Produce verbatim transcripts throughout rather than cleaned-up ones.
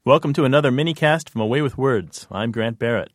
Welcome to another mini-cast from Away with Words. I'm Grant Barrett.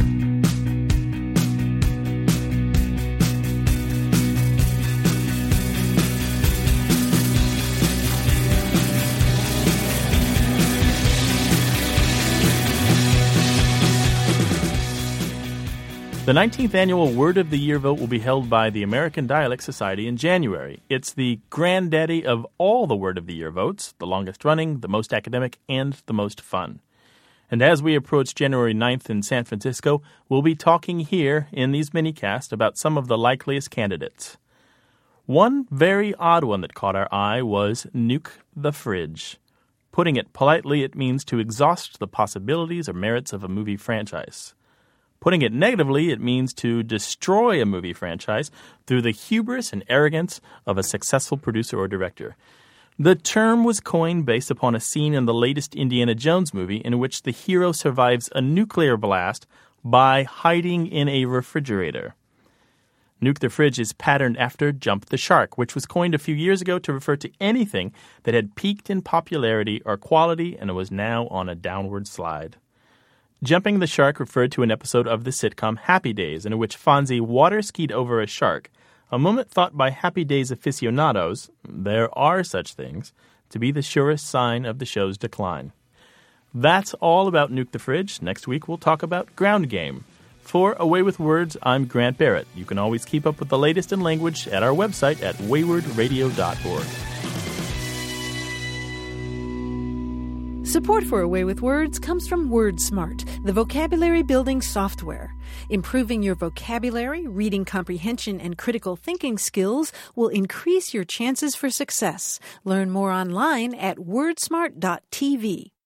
The nineteenth annual Word of the Year vote will be held by the American Dialect Society in January. It's the granddaddy of all the Word of the Year votes, the longest running, the most academic, and the most fun. And as we approach January ninth in San Francisco, we'll be talking here in these mini-casts about some of the likeliest candidates. One very odd one that caught our eye was Nuke the Fridge. Putting it politely, it means to exhaust the possibilities or merits of a movie franchise. Putting it negatively, it means to destroy a movie franchise through the hubris and arrogance of a successful producer or director. The term was coined based upon a scene in the latest Indiana Jones movie in which the hero survives a nuclear blast by hiding in a refrigerator. Nuke the Fridge is patterned after Jump the Shark, which was coined a few years ago to refer to anything that had peaked in popularity or quality and was now on a downward slide. Jumping the Shark referred to an episode of the sitcom Happy Days, in which Fonzie water-skied over a shark, a moment thought by Happy Days aficionados, there are such things, to be the surest sign of the show's decline. That's all about Nuke the Fridge. Next week we'll talk about Ground Game. For Away with Words, I'm Grant Barrett. You can always keep up with the latest in language at our website at wayward radio dot org. Support for Away with Words comes from WordSmart, the vocabulary building software. Improving your vocabulary, reading comprehension, and critical thinking skills will increase your chances for success. Learn more online at wordsmart dot t v.